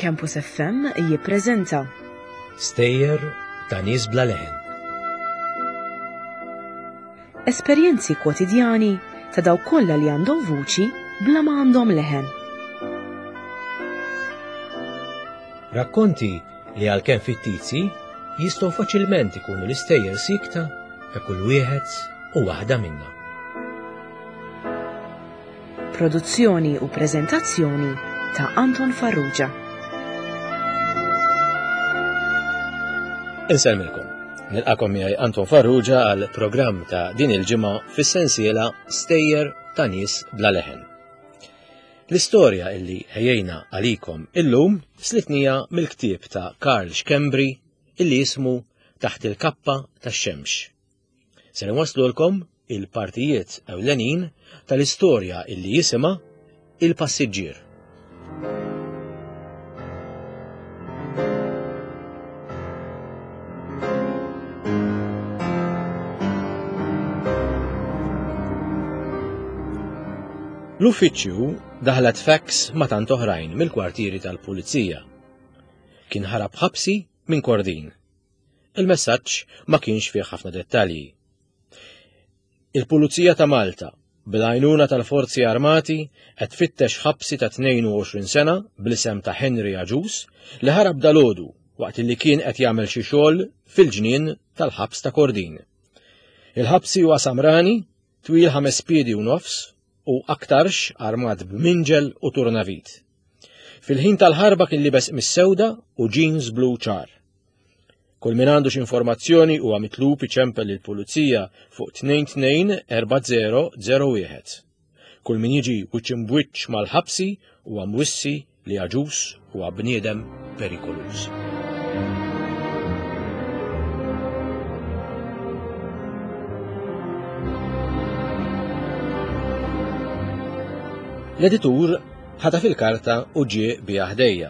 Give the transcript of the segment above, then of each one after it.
Campus FM jippreżenta Stejjer ta' nies bla leħen. Esperjenzi kwotidjani ta' dawk kollha li għandhom vuċi bla ma għandhom leħen. Rakkonti li għalkemm fittizji jistgħu faċilment ikunu l-istejjer sikta ta' kull wieħed u waħda minnha. Produzzjoni u preżentazzjoni ta' Anton Farrugia. Inselmilkom. Nilqakom miegħi Anton Farrugia għal programm ta' din il-ġimgħa fis-sensiela Stejjer ta' nies bla leħen. L-istorja illi ħejjejna għalikom illum slitnija mill-ktieb ta' Karl Schembri illi jismu Taħt il-kappa tax-xemx. Se nwaslulkom il-partijiet ewlenin tal-istorja illi jisimha Il-Passiġġier. L-uffiċċju daħlet fax ma' tant oħrajn mill-kwartieri tal-pulizija. Kien ħarab ħabsi minn Kordin. Il-messaġġ ma kienx fih ħafna dettalji. Il-Pulizija ta' Malta, bil-għajnuna tal-Forzi Armati, qed tfittex ħabsi ta' 22 sena bl-isem ta' Henry Aġus li ħarab dalgħodu waqt li kien qed jagħmel xi xogħol fil-ġnien tal-ħabs ta' Kordin. Il-ħabsi huwa samrani, twil 5 piedi u nofs u aktarx armat b'minġel u turnavit. Fil-ħin tal-ħarba kien libes mis-sewda u jeans blu ċar. Kull min għandu x'informazzjoni huwa mitlub iċempel il-pulizija fuq 224001. Kull min jiġi wiċċ imwiċċ mal-ħabsi huwa mwissi li Aġus huwa bniedem perikoluż. L-editur ħata fil-karta u ġie biha ħdejja.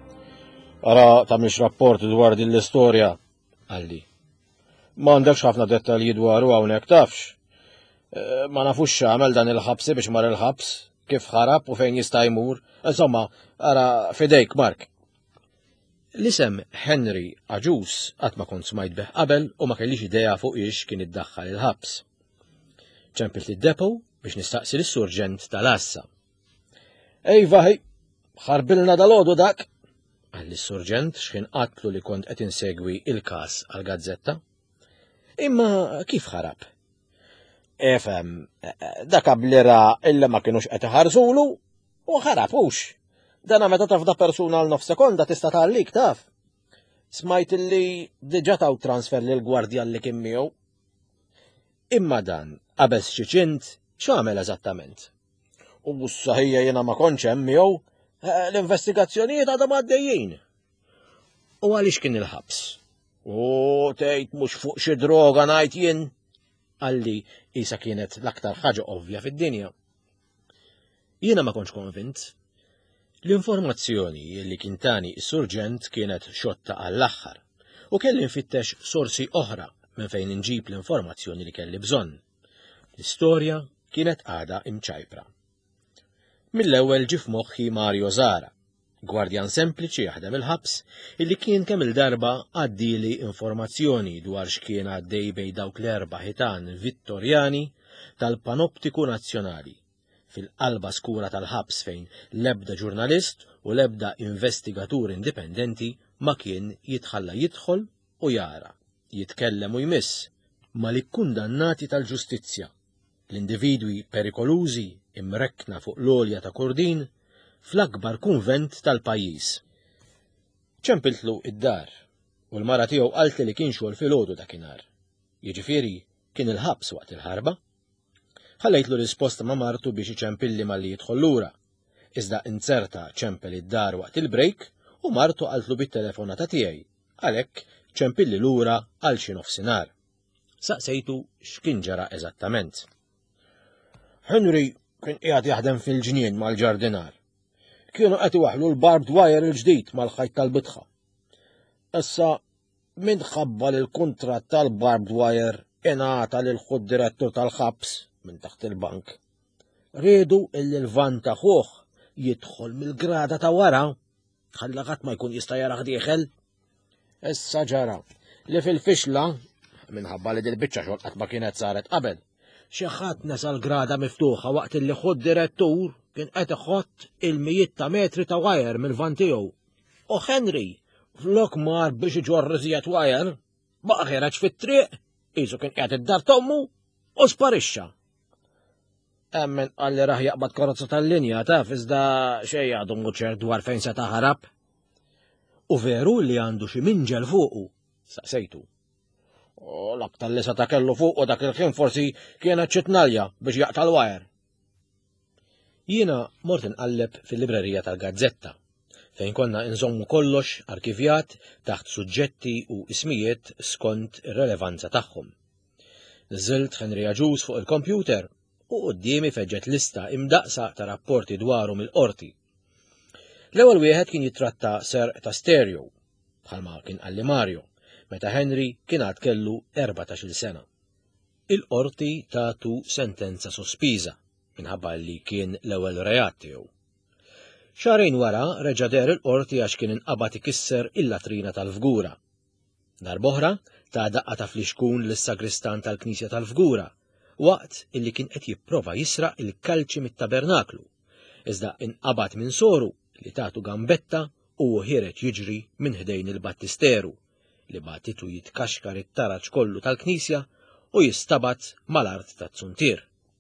Ara tagħmilx rapport dwar din l-istorja, għalli. M'għandekx ħafna dettalji dwaru hawnhekk tafx. Ma nafux x'għamel dan il-ħabsi biex mar il-ħabs, kif ħarab u fejn jista' jmur. Insomma, ara fidejk Mark. L-isem Henry Aġus qatt ma kont smajt bih qabel u ma kellix idea fuq ix kien iddaħħal il-ħabs. ċempilt id-depo biex nistaqsi lis-surġent tal-Assa. Ejva, ħarbilna dal-għodu dak, għalli s-surġent x'kien qatlu li kont qed insegwi il-każ għal-gazzetta. Imma kif ħarab? Efem, dak ablira illa ma kienux qed iħarsulu u ħarab hux. Dana meta tafda persuna għal 9 sekonda tista' tgħallik taf. Smajt illi diġà taw transfer lil gwardja li kien miegħu. Imma dan qabel xi x'għamel eżattament? U s-saħija jena ma konċ hemm miegħu, l-investigazzjonijiet għadhom għaddejjin. U għaliex kien il-ħabs? U tgħid mhux fuq xi droga ngħid jien, għalli isa kienet l-aktar ħaġa ovvja fid-dinja. Jiena ma kontx konvint. L-informazzjoni li kien tani s-surġent kienet xotta għall-aħħar u kelli nfittex sorsi oħra minn fejn inġib l-informazzjoni li kelli bżonn. L-istorja kienet għada imċajpra. Mill-ewwel ġie f'moħħi Mario Zara, gwardjan sempliċi jaħdem il-ħabs illi kien kemm il-darba għaddili informazzjoni dwar x'kien għaddej bejn dawk l-4 ħitan Vittorjani tal-Panoptiku Nazzjonali, fil-qalba skura tal-ħabs fejn l-ebda ġurnalist u l-ebda investigatur indipendenti ma kien jitħalla jidħol u jara, jitkellem u jmiss mal-ikkundannati tal-ġustizzja, l-individwi perikolużi imrekkna fuq l-olja ta' Kordin fl-akbar kunvent tal-pajjiż. ċempiltlu id-dar u l-mara tiegħu qalt li kien xogħol filgħodu dakinhar. Jiġifieri kien il-ħabs waqt il-ħarba. Ħallejtlu risposta ma' martu biex iċempilli malli jidħol lura. Iżda inserta ċempel id-dar waqt il-break u martu qaltlu bit-telefonata tiegħi, għalhekk ċempilli lura għal xi nofsinhar. Saqsejtu x'kien ġara eżattament. Henry kien qiegħed jaħdem fil-ġnien mal-ġardinar. Kienu qed iwaħħlu l-barbed wire il-ġdid mal-ħajt tal-bitħa. Issa min ħabba l-kuntratt tal-barbed wire ingħata lil ħud direttur tal-ħabs minn taħt il-bank. Riedu illi l-van ta' ħuħ jidħol mill-grada ta' wara ħalla qatt ma jkun jista' jara ħdieħel. Issa ġara li fil-fixla minħabba li dil-biċċa xogħol qatt ma kienet saret qabel. Xi ħadd nesa l-grada miftuħa waqt li ħodd direttur kien qed iħott il-mijiet ta' metri ta' wajer mill-van tiegħu. U Henry flok mar biex iġorr iżjed wajer, baqa' ħireġ fit-triq, qisu kien qiegħed id-dar tommu u sparixxa. Emmen qalli raħ jaqbad karozza tal-linja taf iżda xejn għadu muċer dwar fejn se taħarab. U veru li għandu xi minġel fuqu, saqsejtu. U l-aktar li ta' kellu fuqu dak il-kien forsi kienet ċitnalja biex jaqta' l-wajer. Jiena mort inqalleb fil-librerija tal-Gazzetta, fejn konna nżommu kollox arkivjat taħt suġġetti u ismijiet skont ir-relevanza tagħhom. Niżilt Henry Aġuż fuq il-kompjuter u quddiemi feġġet lista imdaqsa ta' rapporti dwarhom il-qorti. L-ewwel wieħed kien jitratta serq ta' stereo, bħalma kien qalli Mario, meta Henry kien għad kellu 14-il sena. Il-qorti tagħtu sentenza sospiża minħabba li kien l-ewwel reat tiegħu. Xarejn wara reġa' der il-qorti għax kien inqabad ikisser il-latrina tal-Fgura. Darb'oħra ta' daqqa ta' fliexkun lis-sagristan tal-Knisja tal-Fgura, waqt illi kien qed jipprova jisraq il-kalċi mit-tabernaklu, iżda inqabad minn soru li tagħtu gambetta u ħireġ jiġri minn ħdejn il-battisteru li battitu jitkaxkar it-taraġġ kollu tal-Knisja u jistabat mal-art tat-Tsuntir.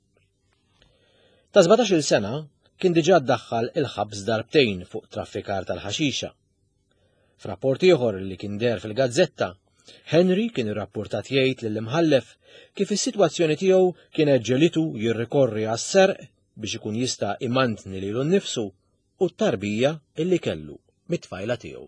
Ta' 17-il sena kien diġà ddaħħal il-ħabs darbtejn fuq traffikar tal-ħaxixa. F'rapport ieħor li kien der fil-Gazzetta, Henry kien irrapportat jgħid lill-imħallef kif is-sitwazzjoni tiegħu kienet ġelitu jirrikorri għas-serq biex ikun jista' imantni lilu nnifsu u t-tarbija illi kellu mit-tfajla tiegħu.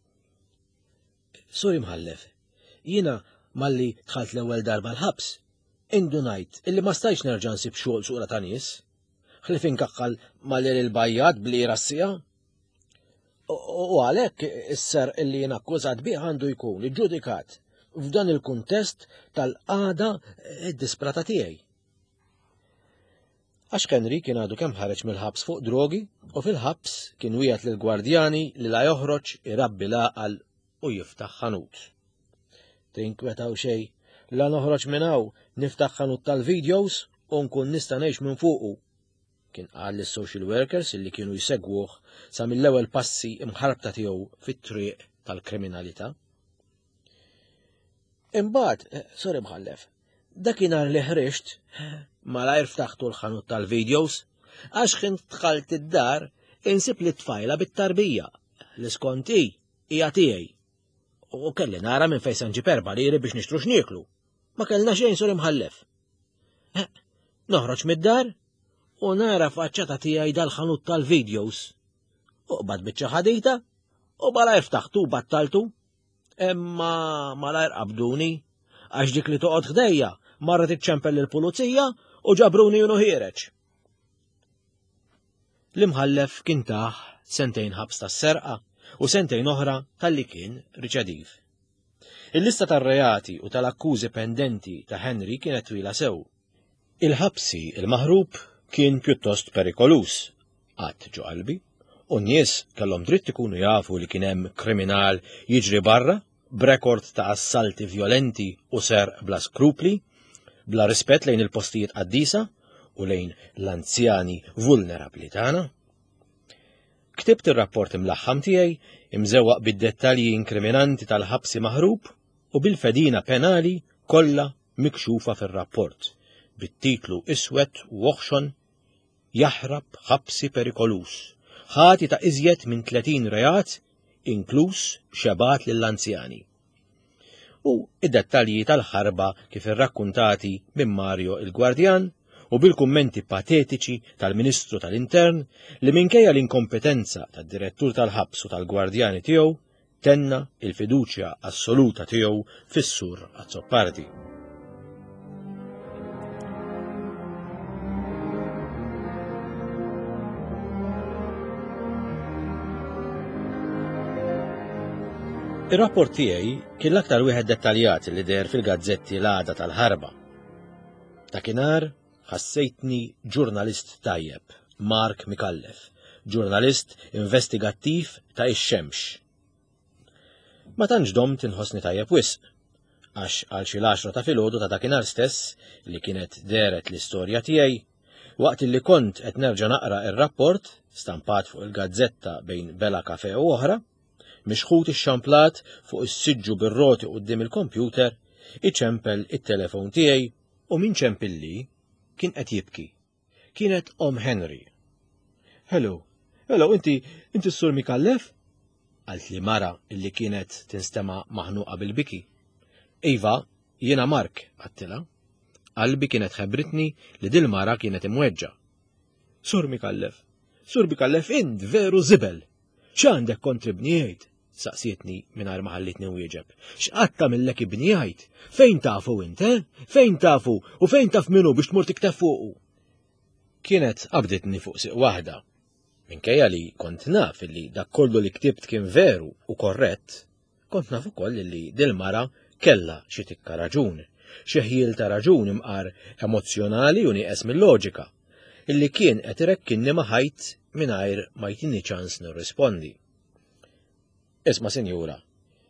Sur imħallef, jiena malli dħalt l-ewwel darba l-ħabs, indunajt illi ma stajtx nerġa' nsib xogħol suqra ta' nies, ħlif inkaqqal malli l-bajjat bli rassija. U għalhekk is-ser illi jien akkużat bih għandu jkun iġġudikat f'dan il-kuntest tal-qagħda disprata tiegħi. Għax Henry kien għadu kemm ħareġ mill-ħabs fuq drogi u fil-ħabs kien wieħed lill-gwardjani li la joħroġ irabbi l-għaqal u jiftaħ ħanut. Tinkwetaw xejn, la noħroġ minn hawn niftaħ ħanut tal-videos u nkun nista' ngħix minn fuqu. Kien qal lis-social workers illi kienu jsegwuh sa mill-ewwel passi imħarbta tiegħu fit-triq tal-kriminalità. Imbagħad, sorry mħallef, dakinhar li ħriġt malajr ftaħtu l-ħanut tal-videos għax kien dħalt id-dar insib li tfajla bit-tarbija li skonti hija tiegħi. U kelli nara minn fejn se nġib erba' liri biex nixtru x'nieklu. Ma kellna xejn sur imħallef. Noħroġ mid-dar u nara faċċata tiegħi dal-ħanut tal-videos. Uqbad biċċa ħadita u malajr ftaħtu battaltu. Imma malajr qabduni għax dik li toqgħod ħdejja marret iċċempel lill-pulizija u ġabruni u ħireġ. L-imħallef kien taħ sentejn ħabs tas-serqa u sentejn oħra tal-li kien riċediv. Il-lista tar-reati u tal-akkużi pendenti ta' Henry kienet twila sew. Il-ħabsi il-maħrub kien pjuttost perikolus, għadt ġo qalbi, u n-nies kellhom dritt ikunu jafu li kien hemm kriminal jiġri barra b'rekord ta' assalti violenti u ser bla skrupli, bla rispett lejn il-postijiet qaddisa u lejn l-anzjani vulnerabbli tagħna. Ktibt ir-rapport imlaħħam tiegħi imżewwaq bid-dettalji inkriminanti tal-ħabsi maħrub u bil-fedina penali kollha mikxufa fir-rapport bit-titlu iswed u oħxon jaħrab ħabsi perikolus, ħati ta' iżjed minn 30 reat, inkluż xebat lill-anzjani. U id-dettalji tal-ħarba kif irrakkuntati minn Mario il-Gwardjan u bil-kummenti patetiċi tal-Ministru tal-Intern li minkejja l-inkompetenza tad-direttur tal-ħabs u tal-gwardjani tiegħu tenna il-fiduċja assoluta tiegħu fis-sur Azzoppardi. Ir-rapport tiegħi kien l-aktar wieħed dettaljat li der fil-gazzetti l-għada tal-ħarba. Dakinhar ħassejtni ġurnalist tajjeb, Mark Mikallef, ġurnalist investigattiv ta' ix-Xemx. Ma tantx domt inħossni tajjeb wisq, għax għal xi l-10 ta' filgħodu ta' dakinhar stess li kienet deret l-istorja tiegħi, waqt li kont qed nerġa' naqra r-rapport stampat fuq il-gazzetta bejn Bella Cafe u oħra, mixħut ix-xamplat fuq is-siġġu bir-roti quddiem il-kompjuter, iċempel it-telefon tiegħi u min ċempilli kien qed jibki. Kienet Om Henry. Hello, inti s-sur Mikallef? Għalt li mara illi kienet tinstema' maħnuqa bil-biki. Iva, jiena Mark, għattila. Qalbi kienet ħebritni li dil-mara kienet imweġġa. Sur Mikallef, int veru zibel. X'għandek kontri bniejt? Saqsietni mingħajr ma ħallitni wieġeb. X'qatta millek ibniejt? Fejn tafu int, Fejn tafu u fejn taf minnu biex tmur tiktef fuqu? Kienet qabditni fuq siq waħda. Minkejja li kont naf li dak kollu li ktibt kien veru u korrett, kont naf ukoll li dil-mara kella xi tikka raġun, xi ħiel ta' raġun imqar emozzjonali u nieqes mill-loġika, illi kien qed irekkinni ma' ħajt mingħajr ma jtini ċans nirrispondi. Isma' Sinjura,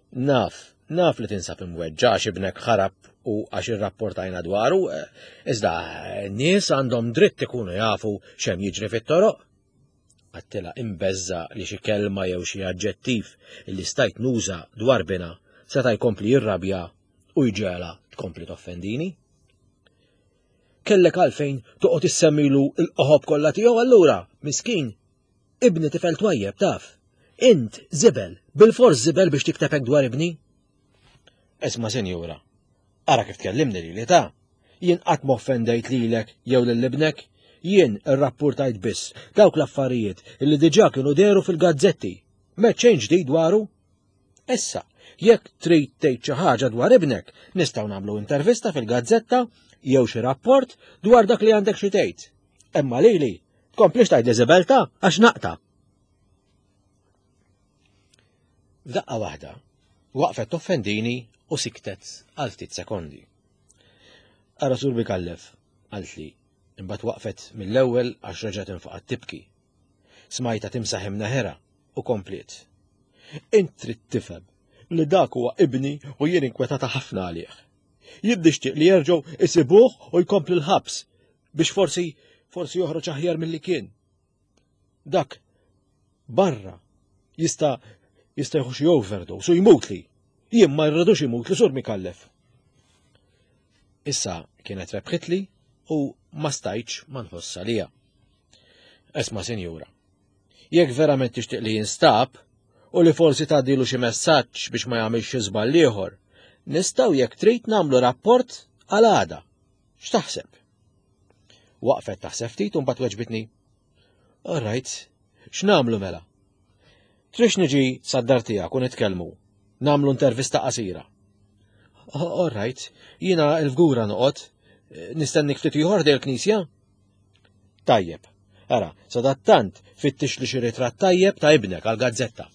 naf li tinsab imweġġa għax ibnek ħarab u għax irrapportajna dwaru, iżda n-nies għandhom dritt ikunu jafu x'hemm jiġri fit-toroq. Għattila imbeżza li xi kelma jew xi aġġettiv li stajt nuża dwar bina seta' jkompli jirrabja u jġela tkompli toffendini. Kellek għalfejn toqgħod issemmilu l-qoħob kollha tiegħu allura, miskin, ibni tifel twajjeb taf. Int zibel, bil-fors zibel biex tiktepek dwar ibni? Isma' Sinjura, ara kif tkellimni li ta' jien qatt ma offendejt lilek jew lil-ibnek, jien irrappurtajt biss dawk l-affarijiet illi diġà kienu deru fil-gazzetti. M'hekk xejn ġdid dwaru? Issa, jekk trid tgħid xi ħaġa dwar ibnek, nistgħu nagħmlu intervista fil-gazzetta jew xi rapport dwar dak li għandek xi tgħid. Imma lili, tkomplix tgħid iżibelta għax naqta'. F'daqqa waħda, waqfet toffendini u siktet għal ftit sekondi. Ara Sur Mikallef, qalt li, imbagħad waqfet mill-ewwel għax reġgħet infaqgħet tibki. Smajta timsaħ imneħera u kompliet. Int trid tifhem li dak huwa ibni u jien inkwetata ħafna għalih. Jien nixtieq li jerġgħu isibuh u jkompli l-ħabs biex forsi joħroġ aħjar milli kien. Dak barra jista' jieħu xi overdose u jmutli. Jien ma rridux imut li Sur Mikallef. Issa kienet rebħitli u ma stajtx ma nħoss għaliha. Isma' Sinjura, jekk verament tixtieq li jinstab u li forsi tgħaddilu xi messaġġ biex ma jagħmilx xi żball ieħor, nistgħu jekk trid nagħmlu rapport għal għada. X'taħseb? Waqfet taħseb ftit u mbagħad weġbitni. All right, x'nagħmlu mela? Trix niġi sad-dar tiegħek u nitkellmu, nagħmlu intervista qasira. All right, jiena l-fgura noqgħod, nistennik ftit ieħor dejn il-Knisja? Tajjeb, ara, sadattant fittix li xi ritratt tajjeb ta' ibnek għall-gazzetta.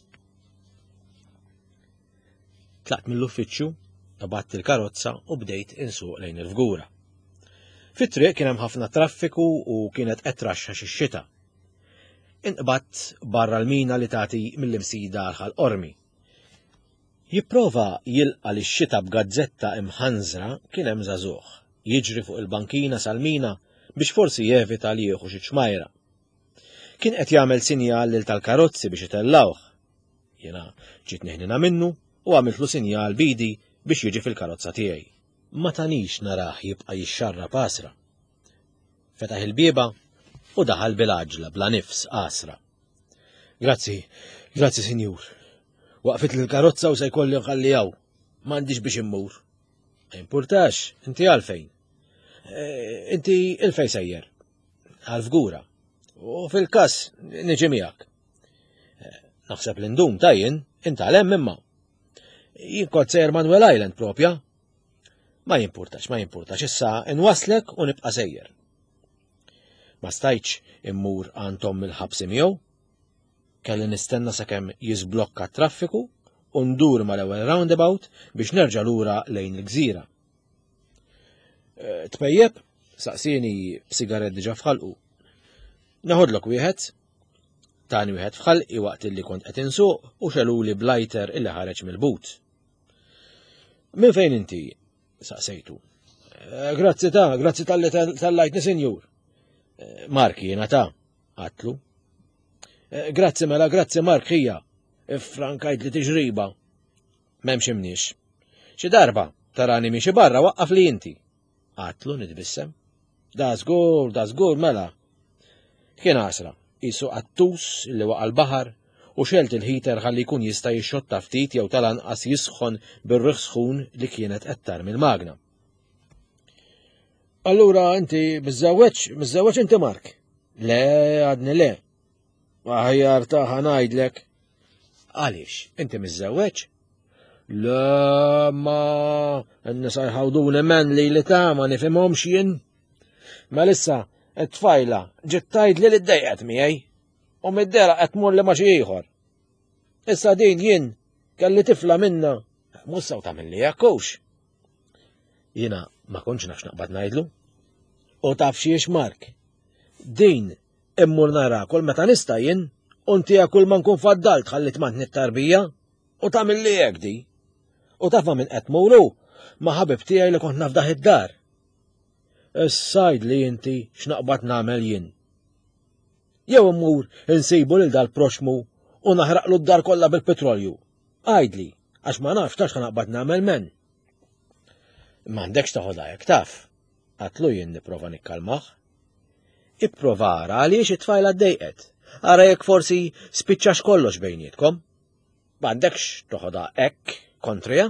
Tlaqt mill-uffiċċju, qabadt il-karozza u bdejt insuq lejn il-fgura. Fit-triq kien hemm ħafna traffiku u kienet qed traxxa xix-xita. Inqbadt barra l-mina li tagħti mill-imsida ħal-qormi. Jipprova jilqa' lix-xita b'gazzetta imħanżra kien hemm żagħżugħ, jiġri fuq il-bankina sal-mina biex forsi jevita li jieħu xi ċmajra. Kien qed jagħmel sinjal lil tal-karozzi biex itellawh. Jiena ġiet neħnina minnu u għamiltlu sinjal bidi biex jiġi fil-karozza tiegħi. Ma tanix narah jibqa' jixxarra pasra. Fetaħ il-bieba u daħal bil-għaġla bla nifs qasra. Grazzi, Sinjur. Waqfit l-karozza u se jkolli nħallijaw. M'għandix biex immur. Ma jimpurtax, inti għalfejn. Inti il-fej sejjer. Għal-fgura. U fil-każ niġi miegħek. Naħseb l-indum tajjin, inta għalem imma. Jien kont sejjer Manuel Island propja. Ma jimpurtax, issa inwaslek u nibqa' sejjer. Ma stajtx immur għandhom il-ħabs miegħu, kelli nistenna sakemm jiżblokka t-traffiku u ndur mal-ewwel roundabout biex nerġa' lura lejn il-gżira. Tpejjeb, saqsieni b'sigaret diġà fħalqu. Naħodlok wieħed? tani wieħed f'ħalqi waqt illi kont qed insuq u xeluli blajter illi ħareġ mill-but. Min fejn inti? Saqsejtu. Grazzi tal-li tal-lajtni, Sinjur. Mark jiena għatlu. Grazzi mela, grazzi Mark hija. Frankajt li tiġriba. M'hemmx imniex. Xi darba tarani miexi barra waqqaf li inti. Għatlu nitbissem. Da żgur mela. Kien għasra, qisu qattus illi waqa' l-baħar u xelt il-ħiter ħalli jkun jista' jixxotta ftit jew tal-anqas jisħon bir-riħ sħun li kienet qed tarmi l-magna. Allura inti miżżewweġ inti Mark? Le, għadni le. Aħjar taħa ngħidlek. Għaliex, inti miżżewweġ? Le, ma n-nisa jħawduni men li ta' ma nifhimhomx jien. Ma lissa, it-tfajla ġiet tgħidli li ddejqet miegħi u mid-dera qed tmur li ma xi ieħor. Issa din jien kelli tifla minna, mhux sew tagħmilli hekk hux. Jiena ma kontx nafx naqbad ngħidlu. U taf xiex Mark, din immur nara kull meta nista' jien u ntija kull ma nkun faddalt ħallit mantni t-tarbija u tagħmilli hekk di. U taf ma min qed muru ma ħabib tiegħi li kont nafdaħ id-dar. Issajd li inti x'naqbad nagħmel jien. Jew immur insibu lil dal-proxmu u naħraqlu d-dar kollha bil-petrolju. Għajdli, għax ma nafx tax naqbad nagħmel men. M'għandekx taħodha hekk taf. Għatlu jien nipprova nikkalmah. Ipprovara għaliex it-tfajla ddejqet. Ara jekk forsi spiċċax kollox bejnietkom. M'għandekx toħodha hekk kontrija.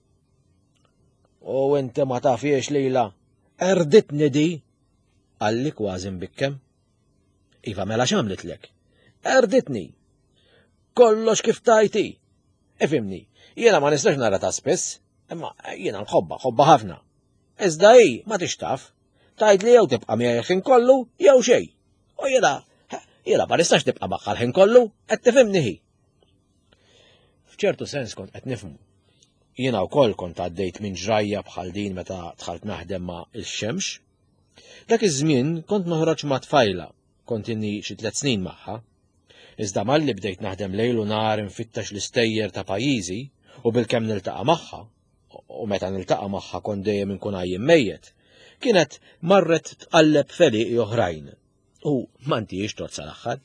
U inti ma tafiex lila. Erditni di, għalli kważi mbikkem. Iva mela x'għamlitlek? Erditni. Kollox kif tajti. Ifimni, jiena ma nistax nara ta' spiss, imma jiena nħobba ħafna. Iżda hi ma tixtaf, tgħidli jew tibqa' miegħi ħin kollu jew xejn. U jiena ma nistax tibqa' magħha ħin kollu, qed tifhimni hi. F'ċertu sens kont qed nifhmu. Jiena wkoll kont għaddejt minn ġrajja bħal din meta dħalt naħdem ma' il-xemx. Dak iż-żmien kont noħroġ ma' tfajla, kont inni xi 3 snin magħha. Iżda malli bdejt naħdem lejl u nhar infittex l-istejjer ta' pajjiżi u bilkemm niltaqa' magħha, u meta niltaqa' magħha kont dejjem inkun għajjim mejjed, kienet marret tqalleb feliqi oħrajn u m'għandix tort sal-aħħar.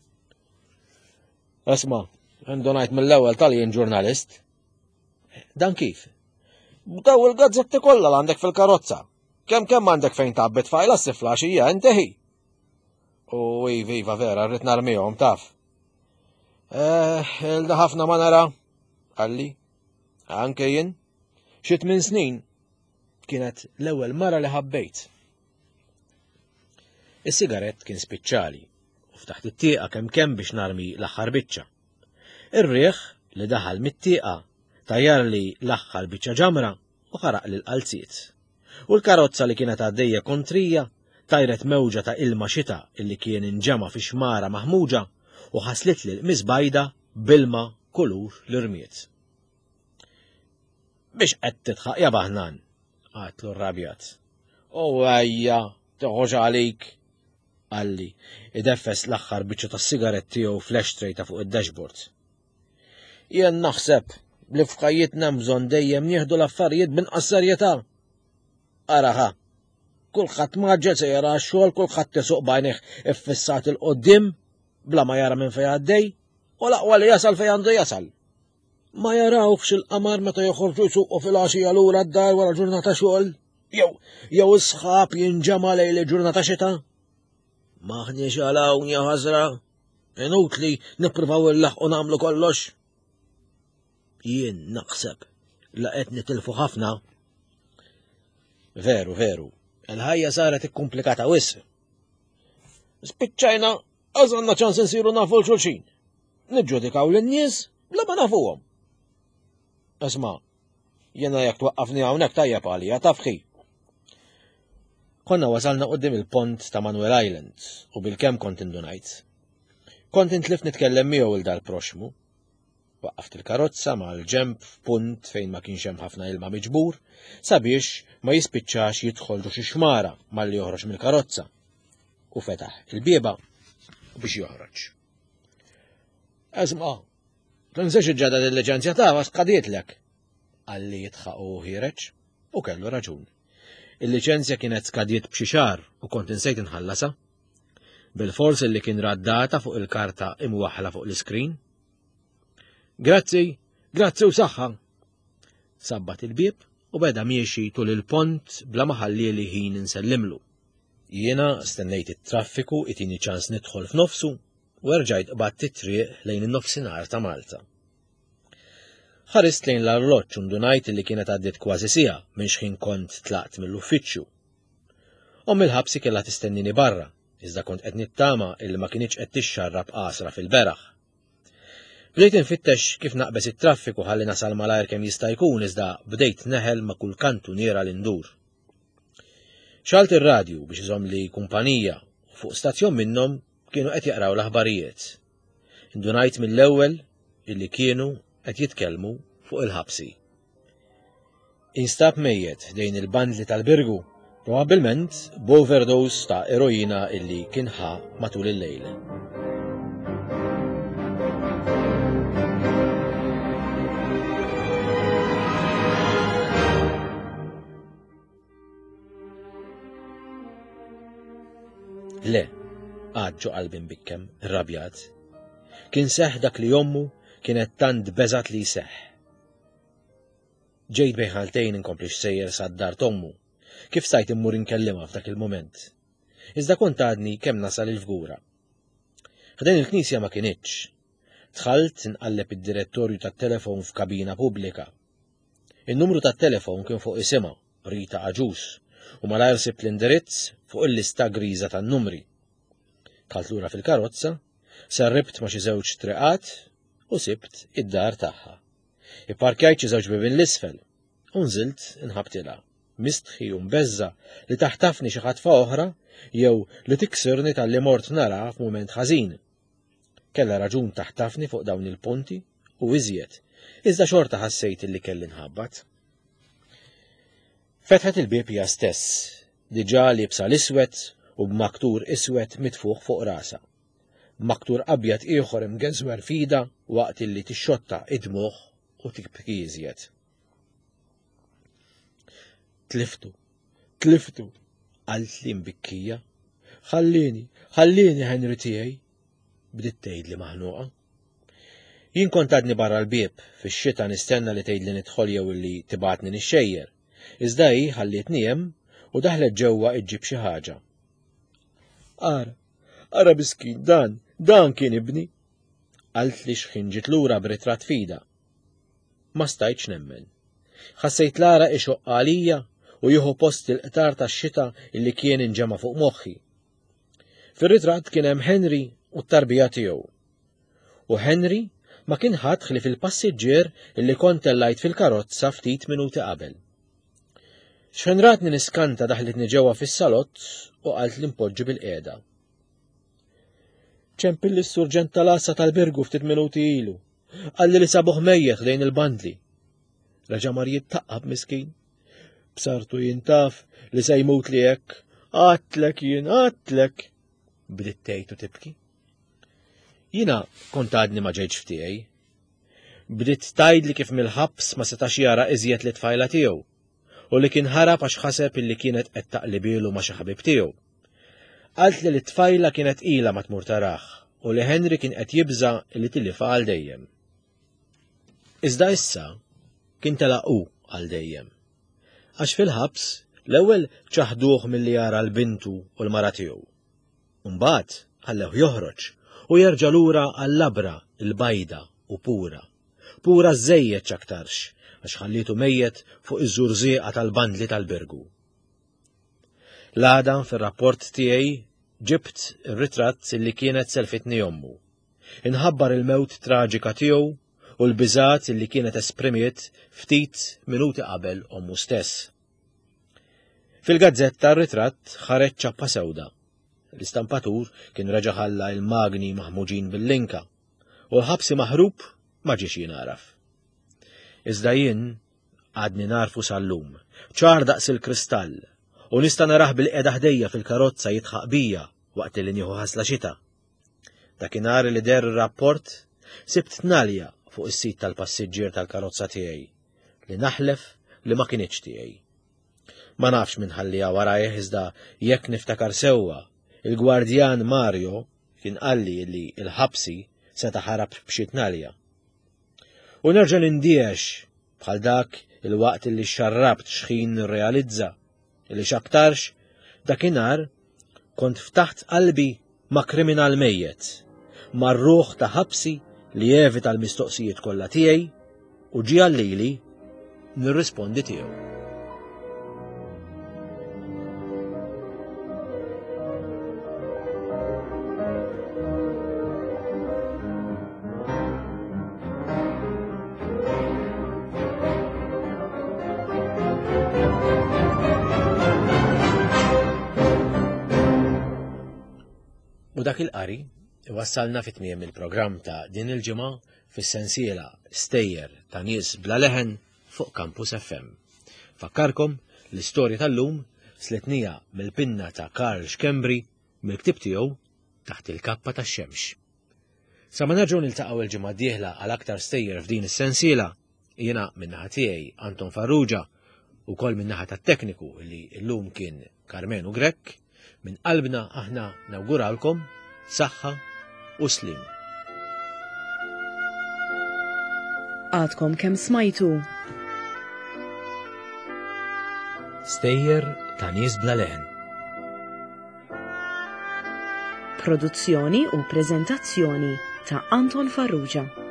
Asma, indunajt mill-ewwel tal-jien ġurnalist. Dan kif? Daw il-gazzetti kollha l għandek fil-karozza. Kemm għandek fejn tabbet fajla s-sifla xija inteħi. U iva vera, rrid narmihom taf. Ilda ħafna ma nara, għalli, anke jien, xi 8 snin kienet l-ewwel mara li ħabbejt. Is-sigarett kien spiċċali u ftaħt it-tieqa kemm biex narmi l-aħħar biċċa. Ir-riħ li daħal mit-tieqa tajjar li l-aħħar biċċa ġamra u ħaraq li l-qalziet. U l-karozza li kienet għaddejja kontrija tajret mewġa ta' ilma xita illi kien inġema fi xmara maħmuġa u ħaslit li l-misbajda bilma kulur l-irmiet. Biex qed titħaq ja baħnan, għatlu rrabjat. U għajja, toħoġ għalik, għalli, ideffes l-axħar biċċa ta' sigaretti jew flashtray ta' fuq id-dashboard. Jien naħseb li f'ħajjitna bżonn dejjem nieħdu l-affarijiet b'inqas serjetà. Araħa, kulħadd maġġel se jara x-xogħol, kulħadd tisuq bajnih iffissat il-qoddim bla ma jara minn fejn għaddej, u l-aqwa li jasal fejn għandu jasal. Ma jarawx il-qamar meta joħorġu jsuqqu fil-għaxija lura d-dar wara ġurnata xogħol, jew is-sħab jinġema lejl ġurnata xita. Maħniex għalawn ja ħażra, inutli nippruvaw illaħqu nagħmlu kollox. Jien naħseb la qed nitilfu ħafna. Veru, il-ħajja saret ikkumplikata wisq. Spiċċajna għażanna ċans insiru nafu l-xulxin. Niġġudikaw lin-nies bla ma nafuhom. Isma', jiena jekk twaqqafni hawnhekk tajjeb għalija tafħi. Konna wasalna qudiem il-pont ta' Manuel Island u bilkemm kont indunajt. Kont intlif nitkellem miegħu il dal-proxmu. Waqqaft il-karozza mal-ġemp f'punt fejn ma kienx hemm ħafna ilma miġbur sabiex ma jispiċċax jidħol xi xmara malli joħroġ mill-karozza. U fetaħ il-bieba biex joħroġ. Esma, tinsex iġġada il-liċenzja tagħha skadietlek. Għalli jitħaq u ħireġ u kellu raġun. Il-liċenzja kienet skadiet b'xi xahar u kont insejt inħallasha. Bil-fors li kien raddata fuq il-karta imwaħħla fuq l-iskrin. Grazzi u saħħa. Sabbat il-bieb u beda miexi tul il-pont bla maħalli li ħin insellimlu. Jiena stennejt it-traffiku itini ċans nidħol f'nofsu u rġajt qbad it-triq lejn in-nofsinhar ta' Malta. Ħarist lejn l-arloġġ u ndunajt li kienet għaddiet kważi siegħa minn x'ħin kont tlaqt mill-uffiċċju. Omm il-ħabsi kellha tistennini barra, iżda kont qed nittama illi ma kienx qed tixxarrab qasra fil-beraħ. Bdejt infittex kif naqbes it-traffiku ħalli nasal malajr kemm jista' jkun iżda bdejt neħel ma' kull kantu niera l-indur. Xalt ir-radju biex iżomm li kumpanija u fuq stazzjon minnhom kienu qed jaqraw l-aħbarijiet. Indunajt mill-ewwel illi kienu qed jitkellmu fuq il-ħabsi. Instab mejjed dejn il-bandli tal-Birgu, probabbilment b'overdose ta' eroina illi kien ħa matul il-lejl. Le, għadġu qalbi mbikkem, irrabjat. Kien seħ dak li jommu kienet tant beżat li seħ. Ġejt bejħaltejn inkompli xsejjer sad-dar tommu, kif sajt immur inkellima f'dak il-moment. Iżda kont għadni kemm nasal il-fgura. Ħdejn il-knisja ma kienieċ. Dħalt inqalleb id-direttorju tat-telefon f'kabina pubblika. In-numru tat-telefon kien fuq isimha, Rita Aġus, u malajr sibt l-indirizz fuq il-lista griża tan-numri. Dħalt lura fil-karozza, sarribt ma' xi żewġ triqat u sibt id-dar tagħha. Ipparkjajt xi żewġ bibien l-isfel u nżilt inħabtilha, mistħi u mbeżza li taħtafni xi ħatfa oħra jew li tiksirni tal-li mort nara f'mument ħażin. Kellha raġun taħtafni fuq dawn il-punti u iżjed, iżda xorta ħassejt illi kelli nħabbat. Fetħet il-bieb hija stess, diġà libsa l-iswed u b'maktur iswed mitfuħ fuq rasa. B'maktur abjad ieħor imgeżwer fida waqt illi tixxotta id-dmuħ u tibki iżjed. Tliftu, qalt li mbikkija. Ħallini Henry tiegħi, bdiet tgħidli maħnuqa. Jien kont għadni barra l-bieb fix-xita nistenna li tgħidli nidħol jew illi tibatni nixxejjer. Iżda hi ħallietni hemm u daħlet ġewwa iġġib xi ħaġa. Ara biskin, dan kien ibni. Qalt li x'ħinġit lura b'ritratt fida. Ma stajtx nemmen. Ħassejt Lara ixoq għalija u jieħu post il-qtar tax-xita illi kien inġema fuq moħħi. Fir-ritratt kien hemm Henry u t-tarbija tiegħu. U Henry ma kien ħadd li fil-passiġġier illi kont tellajt fil-karozza ftit minuti qabel. X'fenratni niskanta daħlitni ġewwa fis-salott u qalt li mpoġġi bil-qiegħda. ċempilli s-surġent tal-assa tal-Birgu ftit minuti ilu. Qalli li sabuħ mejjeħ lejn il-bandli. Reġa' mar jittaqqab miskin. B'sartu jintaf li se jmut li hekk. Għatlek. Bdiet tgħid u tibki. Jiena kont għadni ma ġejtx f'tiegħi. Bdiet tgħidli kif mill-ħabs ma setax jara iżjed li tfajla tiegħu u li kien ħarab għax ħaseb illi kienet qed taqlibilu ma' xi ħabib tiegħu. Qalt li l-tfajla kienet ilha ma tmur taraħ u li Henry kien qed jibża li tilifha għal dejjem. Iżda issa kien telaqu għal dejjem. Għax fil-ħabs l-ewwel ċaħduh milli jara l-bintu u l-mara tiegħu. Mbagħad ħallew joħroġ u jerġa' lura għall-labra l-bajda u pura. Pura żejjed ċaktarx għax ħallitu mejjed fuq iż-żurzieqa tal-bandli tal-Birgu. L-għada fir-rapport tiegħi ġibt ir-ritratt illi kienet selfitni ommu. Inħabbar il-mewt traġika tiegħu u l-biżgħat illi kienet esprimiet ftit minuti qabel ommu stess. Fil-gazzetta r-ritratt ħareġ ċappa sewda. L-istampatur kien reġa' ħalla l-magni maħmuġin bil-linka u l-ħabsi maħrub ma ġiex jinaraf. Iżda jien għadni narfu sal-lum, ċar daqs il-kristall, u nista' narah bil-qiegħda ħdejja fil-karozza jitħaq bija waqt li nieħu ħasla xita. Dakinhar li der ir-rapport sibt tnalja fuq is-sit tal-passiġġier tal-karozza tiegħi li naħlef li ma kienitx tiegħi. Ma nafx min ħallija warajh iżda jekk niftakar sewwa, il-gwardjan Mario kien qalli li l-ħabsi seta' ħarab b'xi tnalja. U nerġa' nindiex bħal dak il-waqt li xarrabt xħin nirrealizza li x'aktarx dakinhar kont ftaħt qalbi ma' kriminal mejjet, ma' ruħ ta' ħabsi li jevita l-mistoqsijiet kollha tiegħi u ġie għallili nirrispondi tiegħu. U dak il-qari wassalna fit-tmiem il-programm ta' din il-ġimgħa fis-sensiela Stejjer ta' nies bla leħen fuq Campus FM. Fakkarkom l-istorja tal-lum slitnija mill-pinna ta' Karl Xkembri mill-ktib tiegħu Taħt il-kappa tax-xemx. Sa ma nerġgħu niltaqgħu il-ġimgħa d-dieħla għal aktar stejjer f'din is-sensiela, jiena min-naħa tiegħi Anton Farrugia u kol min-naħa tat-tekniku li llum kien Karmenu Grek, minn qalbna aħna nawguralkom saħħa u slim. Għadkom kemm smajtu Stejjer ta' nies bla leħen. Produzzjoni u preżentazzjoni ta' Anton Farrugia.